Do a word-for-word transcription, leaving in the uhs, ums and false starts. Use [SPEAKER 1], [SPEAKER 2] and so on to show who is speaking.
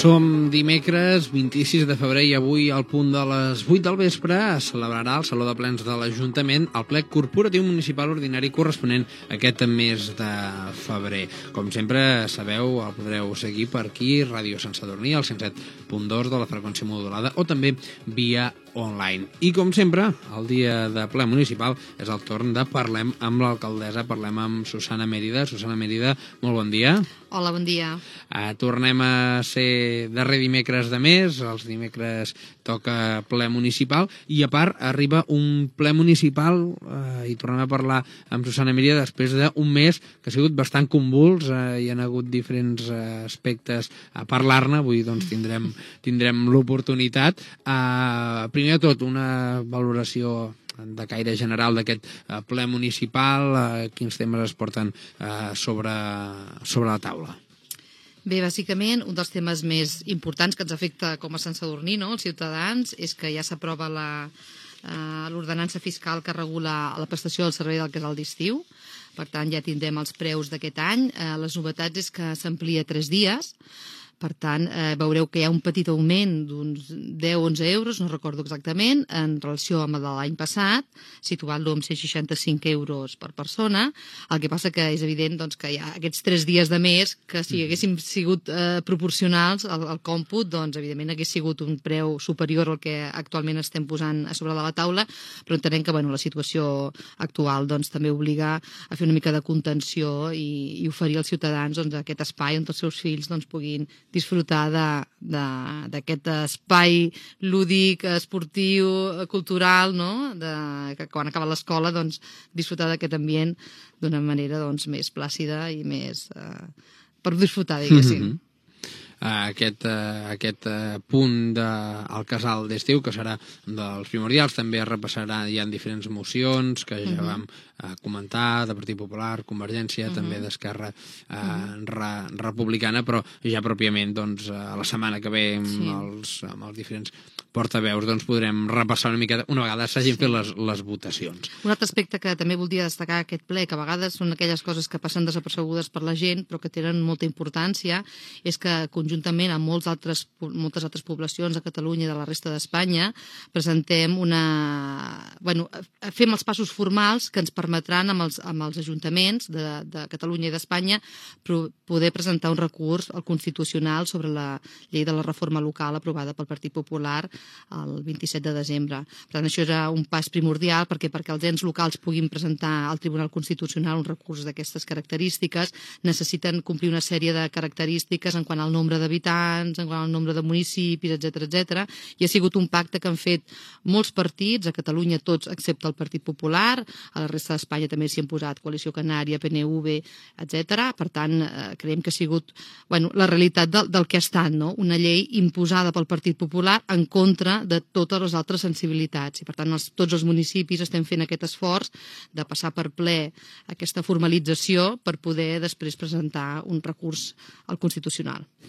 [SPEAKER 1] Som dimecres vint-i-sis de febrer i avui al punt de les vuit del vespre es celebrarà al Saló de Plens de l'Ajuntament el ple corporatiu municipal ordinari corresponent a aquest mes de febrer. Com sempre sabeu, el podreu seguir per aquí, Ràdio Sant Sadurní, al cent set punt dos de la freqüència modulada o també via online. I com sempre, el dia de ple municipal és el torn de Parlem amb l'alcaldessa, parlem amb Susana Mèrida. Susana Mèrida, molt bon dia.
[SPEAKER 2] Hola, bon dia.
[SPEAKER 1] Uh, tornem a ser darrer dimecres de mes, els dimecres toca ple municipal i a part arriba un ple municipal uh, i tornem a parlar amb Susana Mèrida després d'un mes que ha sigut bastant convuls, uh, hi ha hagut diferents uh, aspectes a parlar-ne, avui doncs tindrem, tindrem l'oportunitat. Uh, primer de tot, una valoració de caire general d'aquest uh, ple municipal, uh, quins temes es porten uh, sobre, sobre la taula.
[SPEAKER 2] Bé, bàsicament, un dels temes més importants que ens afecta com a Sant Sadurní, no?, els ciutadans, és que ja s'aprova l'ordenança fiscal que regula la prestació del servei del casal d'estiu. Per tant, ja tindrem els preus d'aquest any. Eh, les novetats és que s'amplia tres dies. Per tant, eh, veureu que hi ha un petit augment d'uns deu a onze euros, no recordo exactament, en relació amb el de l'any passat, situant-lo amb cent seixanta-cinc euros per persona. El que passa que és evident doncs, que hi ha aquests tres dies de mes que si haguéssim sigut eh, proporcionals al, al còmput, doncs evidentment hagués sigut un preu superior al que actualment estem posant a sobre de la taula, però entenem que bueno, la situació actual doncs, també obliga a fer una mica de contenció i, i oferir als ciutadans doncs, aquest espai on els seus fills doncs, puguin disfrutar d'aquest espai lúdic, esportiu, cultural, no? de, que quan acaba l'escola doncs, disfrutar d'aquest ambient d'una manera doncs, més plàcida i més eh, per disfrutar, diguéssim.
[SPEAKER 1] Mm-hmm. Aquest, uh, aquest uh, punt del casal d'estiu, que serà dels primordials, també es repassarà, hi ha diferents mocions que ja uh-huh. vam uh, comentar, de Partit Popular, Convergència, uh-huh. també d'Esquerra uh, uh-huh. re, republicana, però ja pròpiament doncs, uh, la setmana que ve amb, sí. els, amb els diferents portaveus doncs, podrem repassar una miqueta, una vegada s'hagin sí. fet les, les votacions.
[SPEAKER 2] Un altre aspecte que també voldria destacar aquest ple, que a vegades són aquelles coses que passen desapercebudes per la gent, però que tenen molta importància, és que conjuntament amb molts altres, moltes altres poblacions de Catalunya i de la resta d'Espanya, presentem una... Bueno, fem els passos formals que ens permetran amb els, amb els ajuntaments de, de Catalunya i d'Espanya poder presentar un recurs al Constitucional sobre la llei de la reforma local aprovada pel Partit Popular el vint-i-set de desembre. Per tant, això era un pas primordial perquè perquè els ens locals puguin presentar al Tribunal Constitucional un recurs d'aquestes característiques necessiten complir una sèrie de característiques en quant al nombre d'habitants, en quant al nombre de municipis, etcètera, etcètera. I ha sigut un pacte que han fet molts partits, a Catalunya tots excepte el Partit Popular, a la resta d'Espanya també s'hi han posat Coalició Canària, P N V, etcètera. Per tant, eh, creiem que ha sigut bueno, la realitat del, del que ha estat, no? Una llei imposada pel Partit Popular en contra de totes les altres sensibilitats. I per tant, els, tots els municipis estem fent aquest esforç de passar per ple aquesta formalització per poder després presentar un recurs al Constitucional.